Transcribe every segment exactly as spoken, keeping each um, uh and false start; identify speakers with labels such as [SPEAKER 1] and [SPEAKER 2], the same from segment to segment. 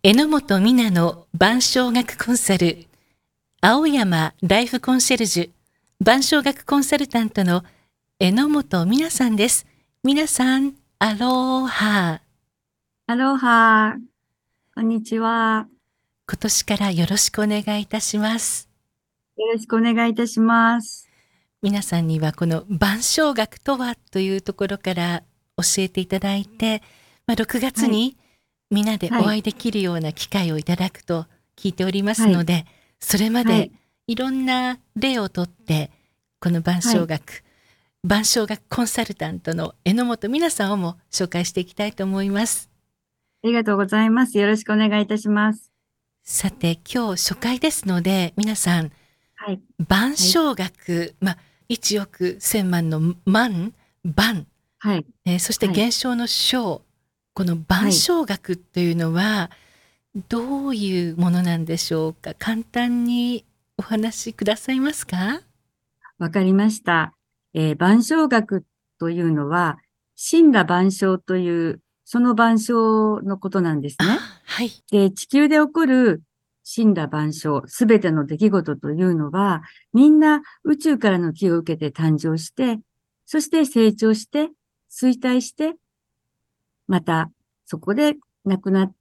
[SPEAKER 1] 榎本美奈の晩鐘学コンサル、青山ライフコンシェルジュ、晩鐘学コンサルタントの榎本美奈さんです。皆さん、アローハー。
[SPEAKER 2] アロハ、こんにちは。
[SPEAKER 1] 今年からよろしくお願いいたします。
[SPEAKER 2] よろしくお願いいたします。
[SPEAKER 1] 皆さんにはこの晩鐘学とはというところから教えていただいて、まあ、ろくがつにみんなでお会いできるような機会をいただくと聞いておりますので、はい、それまでいろんな例をとってこの晩鐘学、はい、晩鐘学コンサルタントの榎本美奈さんをも紹介していきたいと思います。
[SPEAKER 2] ありがとうございます。よろしくお願いいたします。
[SPEAKER 1] さて今日初回ですので皆さん、はい、晩鐘学、はい、まあ一億千万の万、晩、はいえー、そして現象の鐘、はい、この晩鐘学というのはどういうものなんでしょうか。簡単にお話しくださいますか。
[SPEAKER 2] わかりました。えー、晩鐘学というのは神羅万象というその万象のことなんですね。
[SPEAKER 1] はい。
[SPEAKER 2] で、地球で起こる神羅万象、すべての出来事というのは、みんな宇宙からの気を受けて誕生して、そして成長して、衰退して、またそこで亡くなって、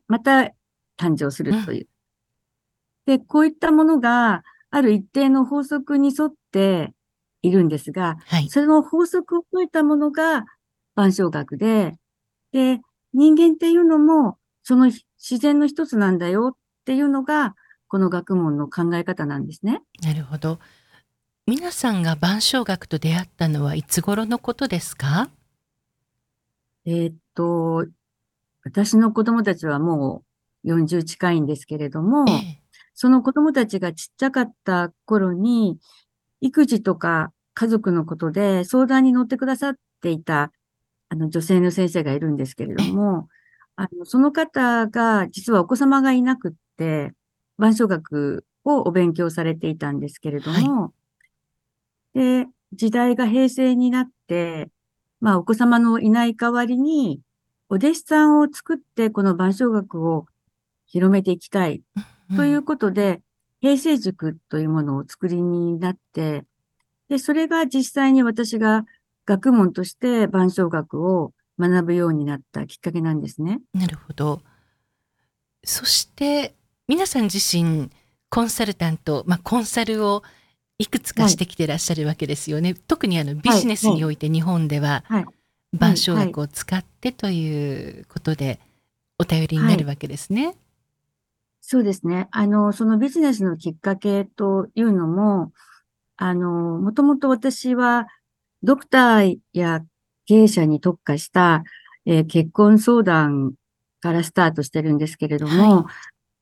[SPEAKER 2] また誕生するという。うん、で、こういったものがある一定の法則に沿っているんですが、はい、その法則を超えたものが晩鐘学で、で、人間っていうのもその自然の一つなんだよっていうのが、この学問の考え方なんですね。
[SPEAKER 1] なるほど。皆さんが晩鐘学と出会ったのはいつ頃のことですか？
[SPEAKER 2] えー、っと、私の子供たちはもうよんじゅう近いんですけれども、ええ、その子供たちがちっちゃかった頃に、育児とか家族のことで相談に乗ってくださっていた、あの女性の先生がいるんですけれども、あのその方が実はお子様がいなくって、晩鐘学をお勉強されていたんですけれども、はい、で、時代が平成になって、まあお子様のいない代わりに、お弟子さんを作ってこの晩鐘学を広めていきたいということで、うん、平成塾というものをお作りになって、で、それが実際に私が学問として晩鐘学を学ぶようになったきっかけなんですね。
[SPEAKER 1] なるほど。そして皆さん自身コンサルタント、まあ、コンサルをいくつかしてきてらっしゃるわけですよね。はい、特にあのビジネスにおいて日本では晩鐘学を使ってということでお頼りになるわけですね。はい、
[SPEAKER 2] そうですね。あの、そのビジネスのきっかけというのも、あの、もともと私はドクターや経営者に特化した、えー、結婚相談からスタートしてるんですけれども、はい、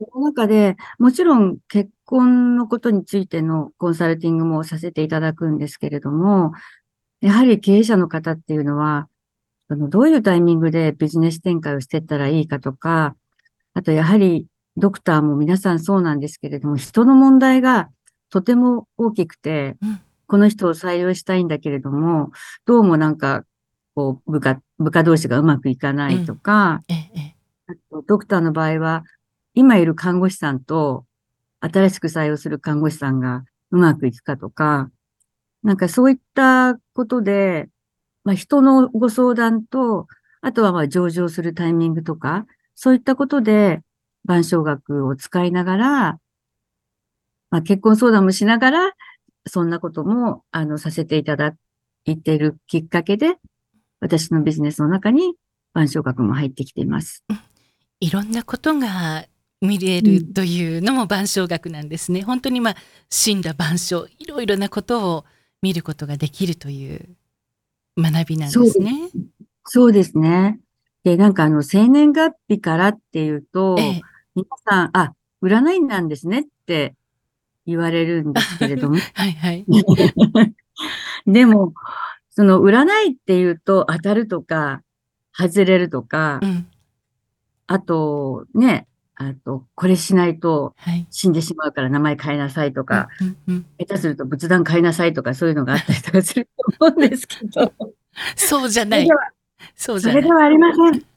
[SPEAKER 2] その中でもちろん結婚のことについてのコンサルティングもさせていただくんですけれども、やはり経営者の方っていうのは、あのどういうタイミングでビジネス展開をしていったらいいかとか、あとやはりドクターも皆さんそうなんですけれども、人の問題がとても大きくて、うん、この人を採用したいんだけれども、どうもなんか、こう、部下、部下同士がうまくいかないとか、うんええ、あとドクターの場合は、今いる看護師さんと新しく採用する看護師さんがうまくいくかとか、なんかそういったことで、まあ人のご相談と、あとはまあ上場するタイミングとか、そういったことで晩鐘学を使いながら、まあ結婚相談もしながら、そんなことも、あの、させていただいているきっかけで、私のビジネスの中に晩鐘学も入ってきています。
[SPEAKER 1] いろんなことが見れるというのも晩鐘学なんですね。うん、本当にまあ、神羅万象、いろいろなことを見ることができるという学びなんですね。
[SPEAKER 2] そう、そうですね。で、なんかあの、生年月日からっていうと、ええ、皆さん、あ、占いなんですねって言われるんですけれども。
[SPEAKER 1] はいはい。
[SPEAKER 2] でも、その占いっていうと当たるとか、外れるとか、うん、あとね、あと、これしないと死んでしまうから名前変えなさいとか、はいうんうん、下手すると仏壇変えなさいとかそういうのがあったりとかすると思うんですけど。
[SPEAKER 1] そうじゃない。
[SPEAKER 2] それでは、それではありません。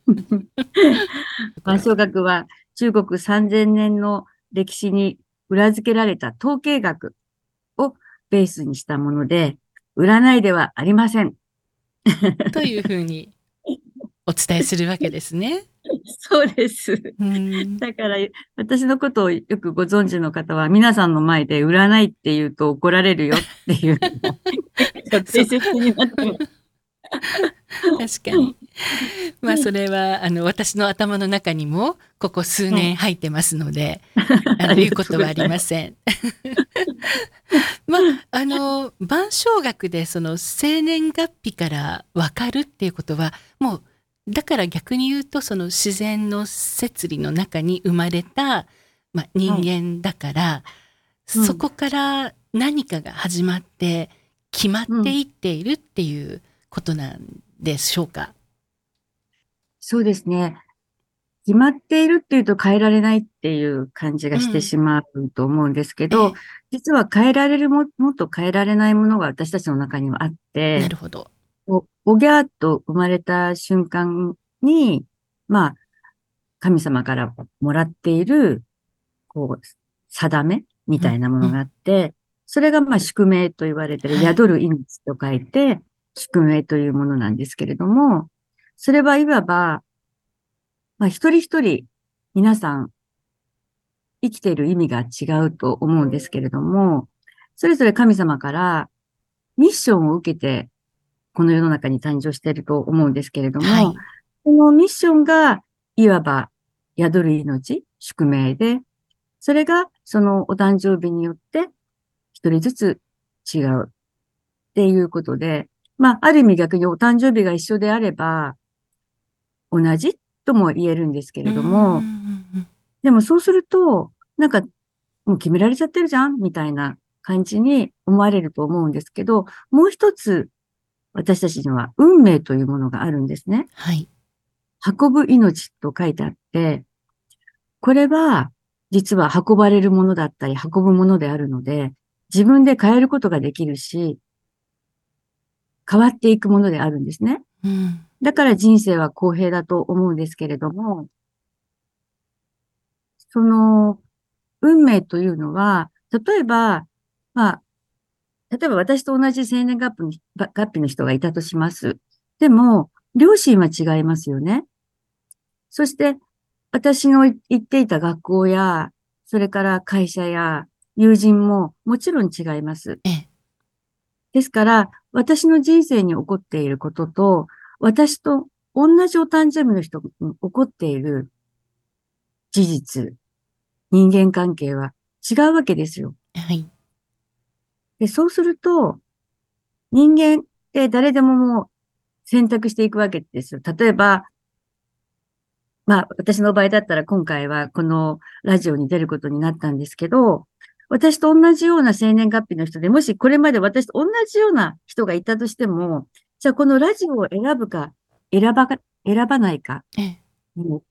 [SPEAKER 2] 万
[SPEAKER 1] ところ。
[SPEAKER 2] 象学は中国さんぜんねんの歴史に裏付けられた統計学をベースにしたもので、占いではありません。
[SPEAKER 1] というふうにお伝えするわけですね。
[SPEAKER 2] そうです。
[SPEAKER 1] うん。
[SPEAKER 2] だから、私のことをよくご存知の方は、皆さんの前で占いって言うと怒られるよっていうのが結構
[SPEAKER 1] そう。
[SPEAKER 2] 定説になってます。
[SPEAKER 1] 確かに。まあそれはあの私の頭の中にもここ数
[SPEAKER 2] はい。
[SPEAKER 1] 年入ってますので、あの言う
[SPEAKER 2] ありが
[SPEAKER 1] ことはあり
[SPEAKER 2] とうございます。
[SPEAKER 1] ません。まああの晩鐘学でその生年月日からわかるっていうことはもうだから逆に言うとその自然の摂理の中に生まれた、まあ、人
[SPEAKER 2] はい。
[SPEAKER 1] 間だから
[SPEAKER 2] うん。
[SPEAKER 1] そこから何かが始まって決まっ
[SPEAKER 2] うん。
[SPEAKER 1] ていっているっていうことなんでしょうか。
[SPEAKER 2] そうですね。決まっているっていうと変えられないっていう感じがして
[SPEAKER 1] うん。
[SPEAKER 2] しまうと思うんですけど、
[SPEAKER 1] ええ、
[SPEAKER 2] 実は変えられるも、もっと変えられないものが私たちの中にはあって、
[SPEAKER 1] なるほど。
[SPEAKER 2] お、おぎゃーっと生まれた瞬間に、まあ、神様からもらっている、こう、定めみ
[SPEAKER 1] うん、
[SPEAKER 2] たいなも
[SPEAKER 1] うん。
[SPEAKER 2] のがあって、それがまあ宿命と言われている、
[SPEAKER 1] はい。
[SPEAKER 2] 宿る命と書いて、宿命というものなんですけれども、それはいわば、まあ一人一人、皆さん生きている意味が違うと思うんですけれども、それぞれ神様からミッションを受けて、この世の中に誕生していると思うんですけれども、
[SPEAKER 1] はい。
[SPEAKER 2] このミッションが、いわば、宿る命、宿命で、それが、そのお誕生日によって、一人ずつ違うっていうことで、まあ、ある意味逆にお誕生日が一緒であれば、同じとも言えるんですけ
[SPEAKER 1] うー
[SPEAKER 2] れども、
[SPEAKER 1] ん。
[SPEAKER 2] でもそうすると、なんか、もう決められちゃってるじゃんみたいな感じに思われると思うんですけど、もう一つ、私たちには運命というものがあるんですね。
[SPEAKER 1] はい。
[SPEAKER 2] 運ぶ命と書いてあって、これは実は運ばれるものだったり運ぶものであるので、自分で変えることができるし、変わっていくものであるんですね。
[SPEAKER 1] うん。
[SPEAKER 2] だから人生は公平だと思うんですけれども、その運命というのは、例えば、まあ、例えば私と同じ生年月日に月日の人がいたとします。でも、両親は違いますよね。そして、私の行っていた学校や、それから会社や友人ももちろん違います。
[SPEAKER 1] ええ。
[SPEAKER 2] ですから、私の人生に起こっていることと、私と同じお誕生日の人に起こっている事実、人間関係は違うわけですよ。
[SPEAKER 1] はい。
[SPEAKER 2] で、そうすると、人間って誰でももう選択していくわけですよ。例えば、まあ、私の場合だったら今回はこのラジオに出ることになったんですけど、私と同じような生年月日の人で、もしこれまで私と同じような人がいたとしても、じゃあこのラジオを選ぶか、選ばか、選ばないか
[SPEAKER 1] ええ。
[SPEAKER 2] によって、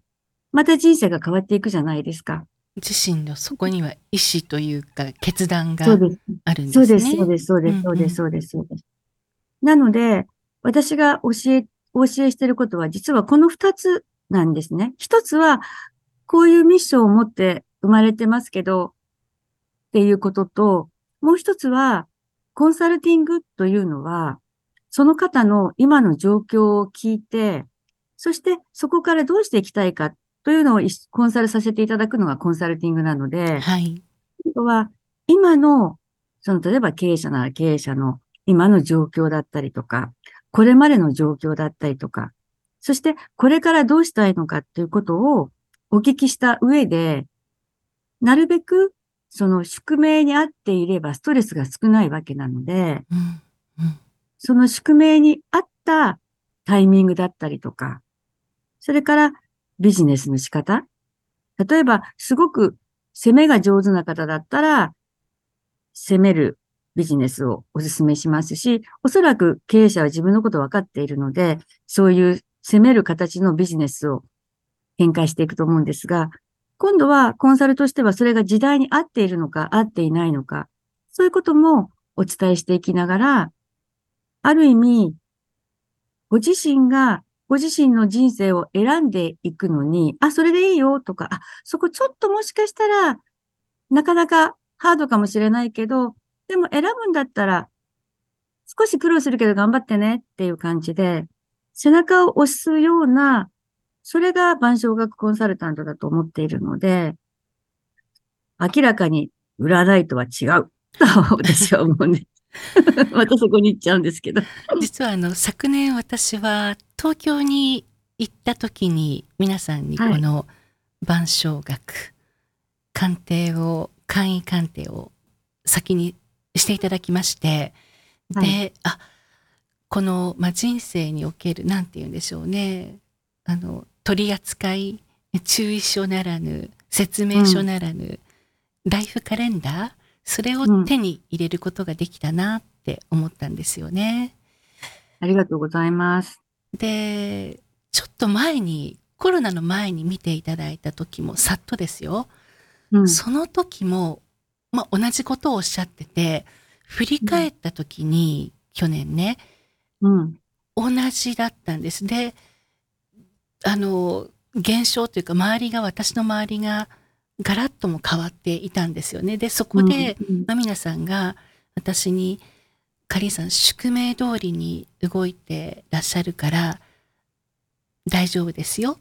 [SPEAKER 2] また人生が変わっていくじゃないですか。
[SPEAKER 1] 自身のそこには意志というか決断が
[SPEAKER 2] そうです。
[SPEAKER 1] あるんで
[SPEAKER 2] そうです、そう
[SPEAKER 1] すね。
[SPEAKER 2] です、そうです、そうです、
[SPEAKER 1] うんうん。
[SPEAKER 2] そうです、そうです。なので、私が教え、お教えしていることは、実はこの二つなんですね。一つは、こういうミッションを持って生まれてますけど、っていうことと、もう一つは、コンサルティングというのは、その方の今の状況を聞いて、そしてそこからどうしていきたいかというのをコンサルさせていただくのがコンサルティングなので、
[SPEAKER 1] はい。
[SPEAKER 2] あとは、今の、その、例えば経営者なら経営者の今の状況だったりとか、これまでの状況だったりとか、そしてこれからどうしたいのかっていうことをお聞きした上で、なるべくその宿命に合っていればストレスが少ないわけなので、
[SPEAKER 1] うん。うん。
[SPEAKER 2] その宿命に合ったタイミングだったりとか、それからビジネスの仕方。例えば、すごく攻めが上手な方だったら、攻めるビジネスをお勧めしますし、おそらく経営者は自分のことを分かっているので、そういう攻める形のビジネスを展開していくと思うんですが、今度はコンサルとしてはそれが時代に合っているのか合っていないのか、そういうこともお伝えしていきながら、ある意味、ご自身がご自身の人生を選んでいくのに、あ、それでいいよとか、あ、そこちょっともしかしたら、なかなかハードかもしれないけど、でも選ぶんだったら、少し苦労するけど頑張ってねっていう感じで、背中を押すような、それが伴唱学コンサルタントだと思っているので、明らかに占いとは違うと私は思うんです。またそこに行っちゃうんですけど。
[SPEAKER 1] 実はあの昨年私は東京に行った時に皆さんに
[SPEAKER 2] はい。
[SPEAKER 1] この伴唱学鑑定を簡易鑑定を先にしていただきまして、
[SPEAKER 2] はい。
[SPEAKER 1] で、あ、この、まあ、人生におけるなんて言うんでしょうね、あの取扱注意書ならぬ説明書
[SPEAKER 2] うん。
[SPEAKER 1] ならぬライフカレンダー、それを
[SPEAKER 2] うん。
[SPEAKER 1] 手に入れることができたなって思ったんですよね。
[SPEAKER 2] ありがとうございます。
[SPEAKER 1] で、ちょっと前に、コロナの前に見ていただいた時も、さっとですよ。
[SPEAKER 2] うん。
[SPEAKER 1] その時も、まあ、同じことをおっしゃってて、振り
[SPEAKER 2] うん。
[SPEAKER 1] 返った時に、去年ね、
[SPEAKER 2] うん。
[SPEAKER 1] 同じだったんです。で、あの、現象というか、周りが、私の周りが、ガラッとも変わっていたんですよね。で、そ
[SPEAKER 2] うん。
[SPEAKER 1] こで、
[SPEAKER 2] うん。
[SPEAKER 1] まみなさんが、私に、かりんさん、宿命通りに動いてらっしゃるから、大丈夫ですよって、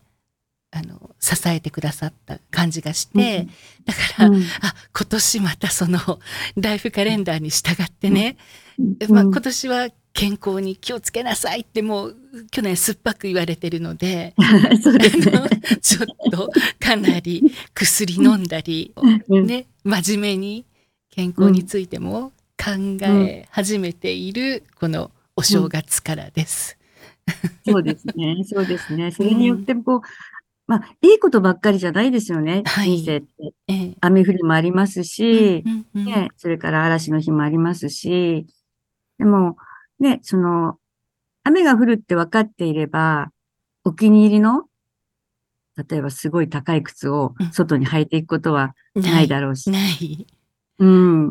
[SPEAKER 1] あの、支えてくださった感じがし
[SPEAKER 2] うん。
[SPEAKER 1] て、だから、
[SPEAKER 2] うん。
[SPEAKER 1] あ、今年またその、ライフカレンダーに従って
[SPEAKER 2] うん。
[SPEAKER 1] ね、まあ、
[SPEAKER 2] うん。
[SPEAKER 1] 今年は健康に気をつけなさいってもう、去年酸っぱく言われてるので、
[SPEAKER 2] そうですね。
[SPEAKER 1] あの、ちょっと、かなり薬飲んだり、
[SPEAKER 2] うん。
[SPEAKER 1] ね、真面目に健
[SPEAKER 2] うん。
[SPEAKER 1] 康についても考
[SPEAKER 2] うん。
[SPEAKER 1] え始めている、このお正
[SPEAKER 2] うん。
[SPEAKER 1] 月からです。
[SPEAKER 2] そうですね。そうですね。それによっ
[SPEAKER 1] うん。
[SPEAKER 2] てこう、まあ、いいことばっかりじゃないですよね。人生
[SPEAKER 1] はい。
[SPEAKER 2] って。
[SPEAKER 1] ええ。
[SPEAKER 2] 雨降りもあります
[SPEAKER 1] うん
[SPEAKER 2] し、
[SPEAKER 1] うんうん。
[SPEAKER 2] ね、それから嵐の日もありますし、でも、ね、その、雨が降るって分かっていれば、お気に入りの、例えばすごい高い靴を外に履いていくことはないだ
[SPEAKER 1] ない、
[SPEAKER 2] ろうし、
[SPEAKER 1] ない。
[SPEAKER 2] うん。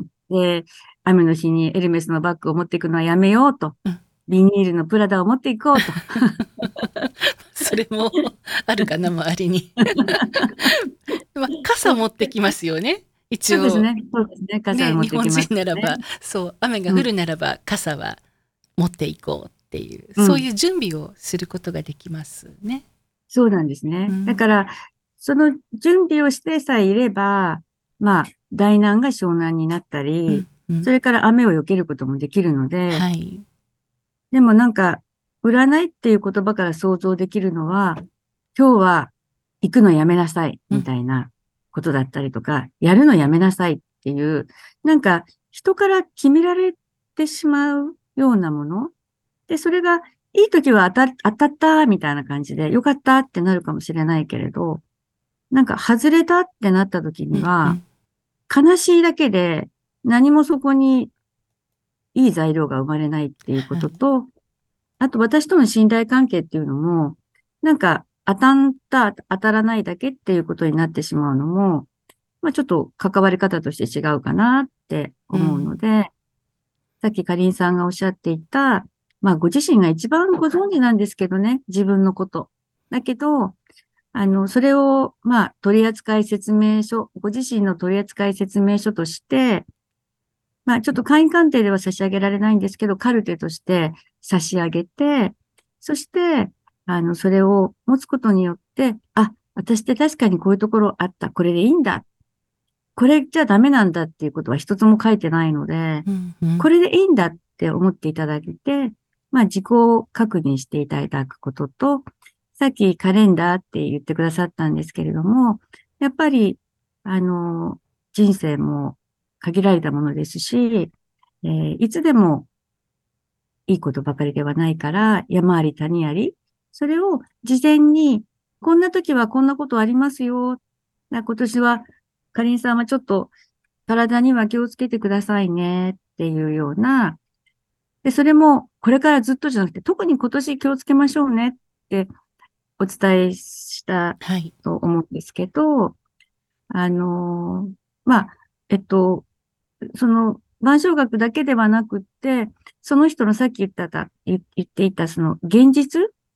[SPEAKER 2] で、雨の日にエルメスのバッグを持っていくのはやめようと。
[SPEAKER 1] うん。
[SPEAKER 2] ビニールのプラダを持っていこうと。
[SPEAKER 1] それもあるかな、周りに。まあ、傘持ってきますよね。一応。
[SPEAKER 2] そうですね。そうですね。傘
[SPEAKER 1] ね、
[SPEAKER 2] を持っていきま
[SPEAKER 1] 日本人
[SPEAKER 2] すね。
[SPEAKER 1] ならば、そう、雨が
[SPEAKER 2] うん。
[SPEAKER 1] 降るならば傘は持っていこうっていう、
[SPEAKER 2] うん。
[SPEAKER 1] そういう準備をすることができますね。
[SPEAKER 2] そうなんですね。だ
[SPEAKER 1] うん。
[SPEAKER 2] から、その準備をしてさえいれば、まあ、大難が小難になったり、
[SPEAKER 1] うん。うん。
[SPEAKER 2] それから雨を避けることもできるので、
[SPEAKER 1] はい。
[SPEAKER 2] でもなんか、占いっていう言葉から想像できるのは、今日は行くのやめなさい、
[SPEAKER 1] うん。
[SPEAKER 2] みたいなことだったりとか、やるのやめなさいっていう、なんか人から決められてしまうようなもの。で、それがいい時は当た、当たったみたいな感じで、よかったってなるかもしれないけれど、なんか外れたってなった時
[SPEAKER 1] うん。う
[SPEAKER 2] には、
[SPEAKER 1] ん。
[SPEAKER 2] 悲しいだけで何もそこにいい材料が生まれないっていうこ
[SPEAKER 1] はい。
[SPEAKER 2] とと、あと私との信頼関係っていうのも、なんか当たった、当たらないだけっていうことになってしまうのも、まあちょっと関わり方として違うかなって思うの
[SPEAKER 1] うん。
[SPEAKER 2] で、さっきかりんさんがおっしゃっていた、まあご自身が一番ご存知なんですけどね、自分のこと。だけど、あの、それを、まあ取扱説明書、ご自身の取扱説明書として、まあ、ちょっと簡易鑑定では差し上げられないんですけど、カルテとして差し上げて、そして、あの、それを持つことによって、あ、私って確かにこういうところあった。これでいいんだ。これじゃダメなんだっていうことは一つも書いてないので、
[SPEAKER 1] うん。うん。
[SPEAKER 2] これでいいんだって思っていただけて、まあ、自己確認していただくことと、さっきカレンダーって言ってくださったんですけれども、やっぱり、あの、人生も限られたものですし、えーいつでもいいことばかりではないから、山あり谷あり、それを事前に、こんな時はこんなことありますよ。な今年は、かりんさんはちょっと体には気をつけてくださいねっていうような、で、それもこれからずっとじゃなくて、特に今年気をつけましょうねってお伝えした
[SPEAKER 1] はい。
[SPEAKER 2] と思うんですけど、あのーまあ、えっと、その、伴唱学だけではなくって、その人のさっき言ったた、言言っていたその現実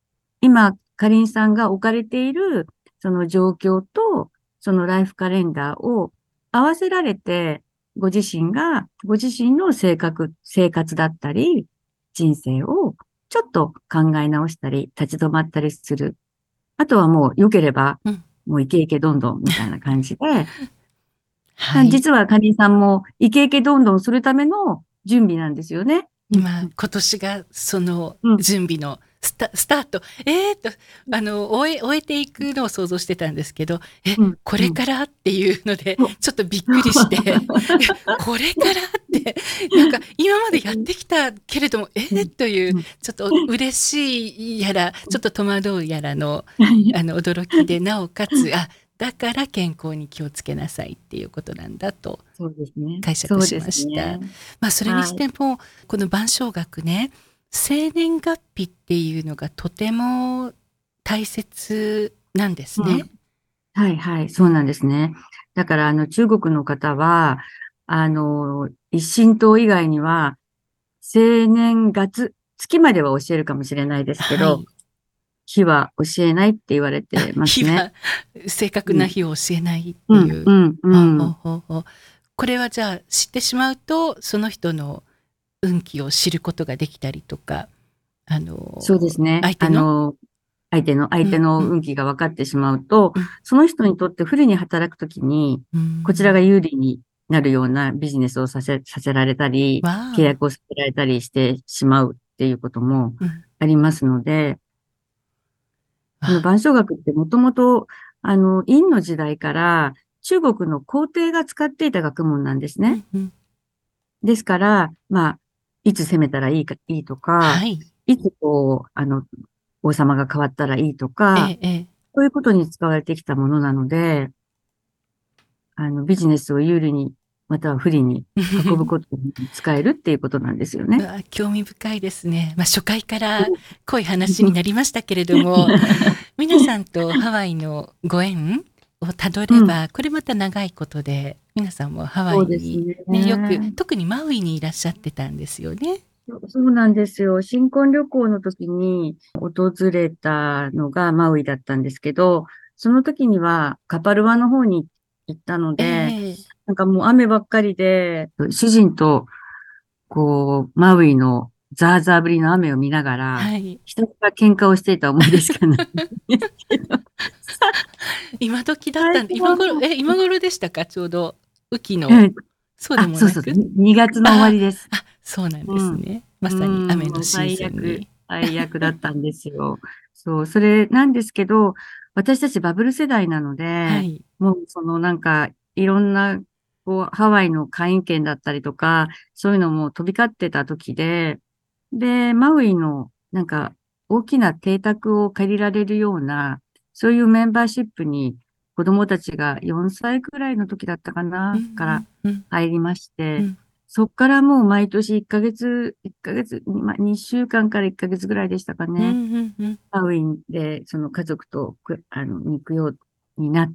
[SPEAKER 2] 今、かりんさんが置かれている、その状況と、そのライフカレンダーを合わせられて、ご自身が、ご自身の性格、生活だったり、人生をちょっと考え直したり、立ち止まったりする。あとはもう良ければ、
[SPEAKER 1] うん。
[SPEAKER 2] もうイケイケどんどんみたいな感じで、
[SPEAKER 1] はい。
[SPEAKER 2] 実はかりんさんもイケイケどんどんするための準備なんですよね。うん、
[SPEAKER 1] 今、今年がその
[SPEAKER 2] うん、
[SPEAKER 1] 準備のスタ、スタート。えーっと、あの、終え、終えていくのを想像してたんですけど、え、
[SPEAKER 2] うん、
[SPEAKER 1] こ
[SPEAKER 2] うん。
[SPEAKER 1] れからっていうので、
[SPEAKER 2] そう。
[SPEAKER 1] ちょっとびっくりして、え、これからって、なんか今までやってきたけれども、えー、
[SPEAKER 2] うん、
[SPEAKER 1] という、
[SPEAKER 2] うん。
[SPEAKER 1] ちょっと嬉しいやら、ちょっと戸惑うやらの、あの、驚きで、なおかつ、あ、だから健康に気をつけなさいっていうことなんだと
[SPEAKER 2] そうですね。
[SPEAKER 1] 解釈し
[SPEAKER 2] そうです
[SPEAKER 1] ました。
[SPEAKER 2] ね。
[SPEAKER 1] まあ、それに
[SPEAKER 2] はい。
[SPEAKER 1] しても、この晩鐘学ね、生年月日っていうのがとても大切なんです
[SPEAKER 2] うん。
[SPEAKER 1] ね。
[SPEAKER 2] はいはい。
[SPEAKER 1] うん。
[SPEAKER 2] そうなんですね。だから、あの、中国の方は、あの、一神刀以外には、生年月、月までは教えるかもしれないですけど、
[SPEAKER 1] はい。
[SPEAKER 2] 日は教えないって言われ
[SPEAKER 1] あ、
[SPEAKER 2] てますね。
[SPEAKER 1] 日は、正確
[SPEAKER 2] うん。
[SPEAKER 1] な日を教えないっ
[SPEAKER 2] うん、
[SPEAKER 1] ていう。
[SPEAKER 2] うん、
[SPEAKER 1] ほうほう
[SPEAKER 2] うん。
[SPEAKER 1] ほうほう。これはじゃあ知ってしまうと、その人の運気を知ることができたりとか、あ
[SPEAKER 2] そうで
[SPEAKER 1] の、
[SPEAKER 2] すね。
[SPEAKER 1] 相手の、
[SPEAKER 2] あの、相手の、相手
[SPEAKER 1] うん、うん、
[SPEAKER 2] の運気が分かってしまうと、
[SPEAKER 1] うん、
[SPEAKER 2] その人にとって不利に働くときに、
[SPEAKER 1] う
[SPEAKER 2] こちらが
[SPEAKER 1] ん。
[SPEAKER 2] 有利になるようなビジネスをさせ、させられたり、
[SPEAKER 1] わ
[SPEAKER 2] 契
[SPEAKER 1] あ。
[SPEAKER 2] 約をさせられたりしてしまうっていうことも
[SPEAKER 1] うん。
[SPEAKER 2] ありますので、
[SPEAKER 1] わあ。
[SPEAKER 2] この万象学ってもともと、あの、殷の時代から中国の皇帝が使っていた学問なんですね。
[SPEAKER 1] うん、うん。
[SPEAKER 2] ですから、まあ、いつ攻めたらいいか、いいとか、
[SPEAKER 1] はい。
[SPEAKER 2] いつこう、あの、王様が変わったらいいとか、
[SPEAKER 1] ええ、ええ。
[SPEAKER 2] そういうことに使われてきたものなので、あの、ビジネスを有利に、または不利に運ぶことに使えるっていうことなんですよね。
[SPEAKER 1] わあ、興味深いですね。まあ、初回から濃い話になりましたけれども、皆さんとハワイのご縁をたど
[SPEAKER 2] うん、
[SPEAKER 1] れば、これまた長いことで、皆さんもハワ
[SPEAKER 2] そうです
[SPEAKER 1] イにね、よく、
[SPEAKER 2] ね。
[SPEAKER 1] 特にマウイにいらっしゃってたんですよね。
[SPEAKER 2] そうそうなんですよ。新婚旅行の時に訪れたのがマウイだったんですけど、その時にはカパルワの方に行ったの
[SPEAKER 1] え
[SPEAKER 2] で、
[SPEAKER 1] え、
[SPEAKER 2] なんかもう雨ばっかりで、主人とこう、マウイのザーザー降りの雨を見ながら、
[SPEAKER 1] はい。
[SPEAKER 2] ひたすら喧嘩をしていた思い出しかないんですけど。
[SPEAKER 1] 今時だったんで、
[SPEAKER 2] 最初
[SPEAKER 1] 今頃、
[SPEAKER 2] はも
[SPEAKER 1] え、今頃でしたかちょうど、雨季
[SPEAKER 2] う、
[SPEAKER 1] の。
[SPEAKER 2] うん、
[SPEAKER 1] そうで
[SPEAKER 2] あ、そうそうそう、
[SPEAKER 1] もなく。
[SPEAKER 2] にがつの終わ
[SPEAKER 1] あ
[SPEAKER 2] りです。
[SPEAKER 1] あ、あ、そうなんで
[SPEAKER 2] うん。
[SPEAKER 1] すね。ま
[SPEAKER 2] う
[SPEAKER 1] さに
[SPEAKER 2] ん、もう
[SPEAKER 1] 雨のシー
[SPEAKER 2] 最悪、
[SPEAKER 1] ズンに。
[SPEAKER 2] 最悪だったんですよ。そう、それなんですけど、私たちバブル世代なので、
[SPEAKER 1] はい。
[SPEAKER 2] もうそのなんか、いろんな、こう、ハワイの会員権だったりとか、そういうのも飛び交ってた時で、で、マウイのなんか、大きな邸宅を借りられるような、そういうメンバーシップに子供たちがよんさいくらいの時だったか
[SPEAKER 1] う
[SPEAKER 2] な、から
[SPEAKER 1] んうんうん
[SPEAKER 2] 入りまして、
[SPEAKER 1] うん。
[SPEAKER 2] そっからもう毎年いっかげつ、いっかげつ、まあ、にしゅうかんからいっかげつぐらいでしたか
[SPEAKER 1] うん
[SPEAKER 2] ね。
[SPEAKER 1] うんうん。
[SPEAKER 2] ハウインで、その家族とく、あの、に行くようになって、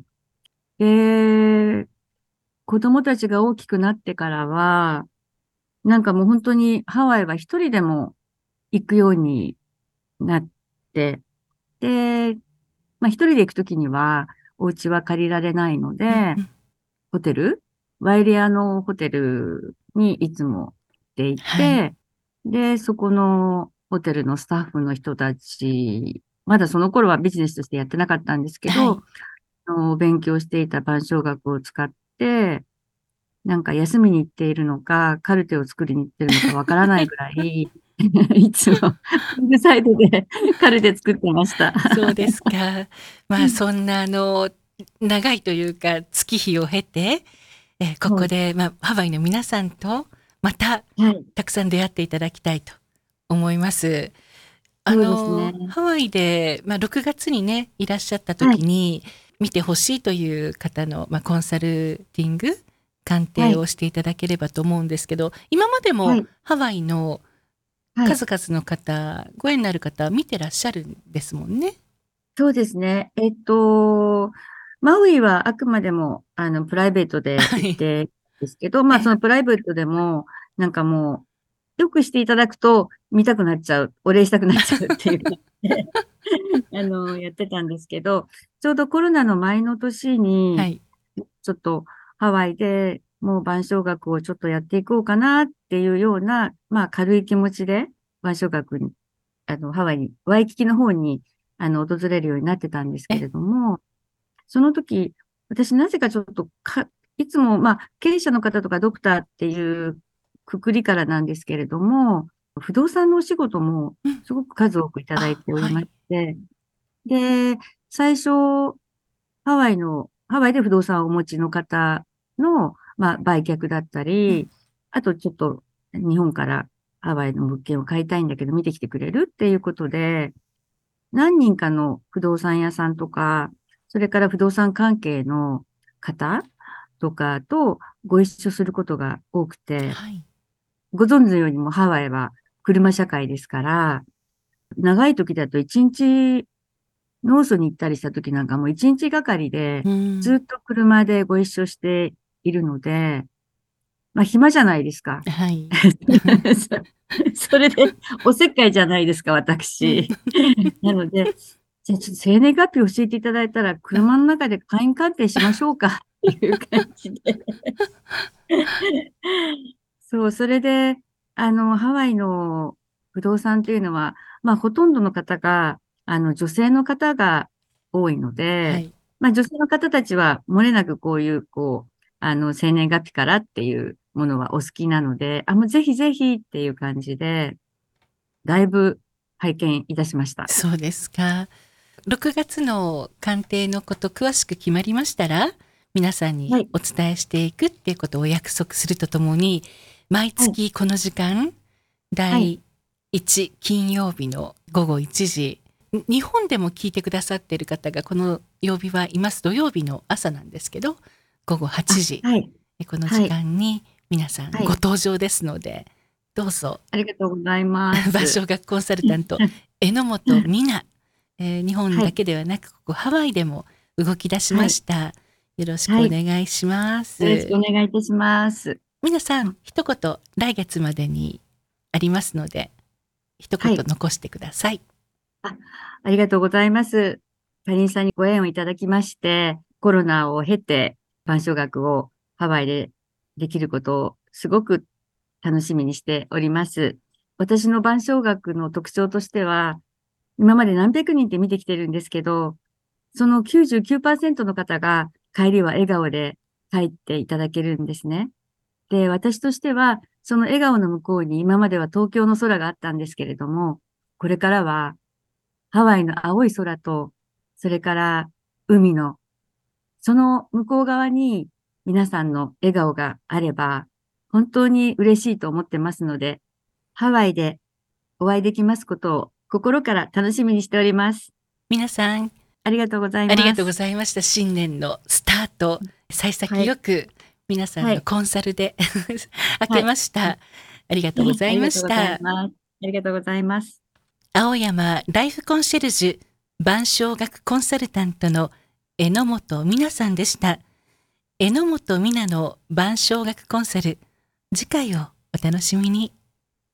[SPEAKER 2] で、子供たちが大きくなってからは、なんかもう本当にハワイは一人でも行くようになって、で、まあ一人で行くときには、お家は借りられないので、
[SPEAKER 1] うんうん。
[SPEAKER 2] ホテル、ワイリアのホテルにいつも行ってい
[SPEAKER 1] はい。
[SPEAKER 2] て、で、そこのホテルのスタッフの人たち、まだその頃はビジネスとしてやってなかったんですけど、
[SPEAKER 1] はい。
[SPEAKER 2] あの勉強していた板書学を使って、なんか休みに行っているのか、カルテを作りに行ってるのかわからないぐらい、いつもウェブサイトでカルテ作ってました。
[SPEAKER 1] そうですか。まあそんなあの、長いというか月日を経て、え、こ
[SPEAKER 2] はい。
[SPEAKER 1] こで、まあ、ハワイの皆さんとまた
[SPEAKER 2] はい。
[SPEAKER 1] たくさん出会っていただきたいと思います。あ
[SPEAKER 2] そうですね。
[SPEAKER 1] の、ハワイで、まあ、ろくがつにね、いらっしゃった
[SPEAKER 2] はい。
[SPEAKER 1] 時に、見てほしいという方の、まあ、コンサルティング、鑑
[SPEAKER 2] はい。
[SPEAKER 1] 定をしていただければと思うんですけど、今までも
[SPEAKER 2] はい。
[SPEAKER 1] ハワイの
[SPEAKER 2] はい。
[SPEAKER 1] 数々の方、ご縁のある方、見てらっしゃるんですもんね。
[SPEAKER 2] そうですね。えっと、マウイはあくまでも、あの、プライベートで
[SPEAKER 1] はい。
[SPEAKER 2] 行ってですけど、まあ、そ
[SPEAKER 1] え、
[SPEAKER 2] のプライベートでも、なんかもう、よくしていただくと見たくなっちゃう、お礼したくなっちゃうっていうか。 て、あの、やってたんですけど、ちょうどコロナの前の年に、
[SPEAKER 1] はい。
[SPEAKER 2] ちょっとハワイでもう伴唱楽をちょっとやっていこうかなっていうような、まあ軽い気持ちで伴唱楽に、あの、ハワイに、ワイキキの方に、あの、訪れるようになってたんですけ
[SPEAKER 1] え、
[SPEAKER 2] れども、その時、私なぜかちょっとか、いつも、まあ、経営者の方とかドクターっていうくくりからなんですけれども、不動産のお仕事も
[SPEAKER 1] うん。
[SPEAKER 2] すごく数多くいただい
[SPEAKER 1] あ、
[SPEAKER 2] ておりまし
[SPEAKER 1] はい。
[SPEAKER 2] て、で、最初、ハワイの、ハワイで不動産をお持ちの方の、まあ、売却だった
[SPEAKER 1] うん。
[SPEAKER 2] り、あとちょっと日本からハワイの物件を買いたいんだけど見てきてくれるっていうことで、何人かの不動産屋さんとか、それから不動産関係の方とかとご一緒することが多くて、
[SPEAKER 1] はい。
[SPEAKER 2] ご存知のようにもハワイは車社会ですから、長い時だと一日ノースに行ったりした時なんかも一日がかりで
[SPEAKER 1] うん。
[SPEAKER 2] ずっと車でご一緒しているので、まあ暇じゃないですか。
[SPEAKER 1] はい。
[SPEAKER 2] そそれでおせっかいじゃないですか、
[SPEAKER 1] うん。
[SPEAKER 2] 私。なので、じゃあちょっと生年月日教えていただいたら、
[SPEAKER 1] うん。
[SPEAKER 2] 車の中で会員鑑定しましょうかっていう感じで。そう、それで、あの、ハワイの不動産っていうのは、まあ、ほとんどの方が、あの、女性の方が多いので、
[SPEAKER 1] はい。
[SPEAKER 2] まあ、女性の方たちは、漏れなくこういう、こう、あの、生年月日からっていうものはお好きなので、あ、もうぜひぜひっていう感じで、だいぶ拝見いたしました。
[SPEAKER 1] そうですか。ろくがつの鑑定のこと詳しく決まりましたら、皆さんに
[SPEAKER 2] はい。
[SPEAKER 1] お伝えしていくっていうことをお約束するとともに、毎
[SPEAKER 2] はい。
[SPEAKER 1] 月この時間、
[SPEAKER 2] はい。
[SPEAKER 1] だいいち金曜日の午後いちじ、日本でも聞いてくださっている方がこの曜日はいます。土曜日の朝なんですけど、午後8
[SPEAKER 2] あ、
[SPEAKER 1] 時、
[SPEAKER 2] はい。
[SPEAKER 1] この時
[SPEAKER 2] はい。
[SPEAKER 1] 間に皆さん
[SPEAKER 2] はい。
[SPEAKER 1] ご登場ですので、どうぞ
[SPEAKER 2] ありがとうございま
[SPEAKER 1] 伴
[SPEAKER 2] す。
[SPEAKER 1] 唱学コンサルタント、榎本美奈、えー日本
[SPEAKER 2] はい。
[SPEAKER 1] だけではなく、ここハワイでも動き出し
[SPEAKER 2] はい。
[SPEAKER 1] ました。よろしく
[SPEAKER 2] はい。
[SPEAKER 1] お願いしま
[SPEAKER 2] よろしく
[SPEAKER 1] す。
[SPEAKER 2] お願いいたします。
[SPEAKER 1] 皆さん、
[SPEAKER 2] あ、
[SPEAKER 1] 一言来月までにありますので、一言
[SPEAKER 2] はい。
[SPEAKER 1] 残してください。
[SPEAKER 2] あ、ありがとうございます。かりんさんにご縁をいただきまして、コロナを経て、伴唱学をハワイでできることをすごく楽しみにしております。私の伴唱学の特徴としては、今まで何百人って見てきてるんですけど、そのきゅうじゅうきゅうパーセントの方が帰りは笑顔で帰っていただけるんですね。で、私としては、その笑顔の向こうに今までは東京の空があったんですけれども、これからはハワイの青い空と、それから海の、その向こう側に皆さんの笑顔があれば、本当に嬉しいと思ってますので、ハワイでお会いできますことを心から楽しみにしております。
[SPEAKER 1] 皆さん、
[SPEAKER 2] ありがとうござい
[SPEAKER 1] ありがとうご
[SPEAKER 2] ます。
[SPEAKER 1] ざいました。新年のスタート、幸
[SPEAKER 2] はい。
[SPEAKER 1] 先よく皆さん
[SPEAKER 2] はい。
[SPEAKER 1] のコンサルで明け
[SPEAKER 2] はい。
[SPEAKER 1] ました。ありがとうござい
[SPEAKER 2] あり
[SPEAKER 1] ま
[SPEAKER 2] がとうござい
[SPEAKER 1] した。
[SPEAKER 2] ます。ありがとうございます。
[SPEAKER 1] 青山ライフコンシェルジュ伴唱学コンサルタントの榎本美奈さんでした。榎本美奈の伴唱学コンサル、次回をお楽しみに。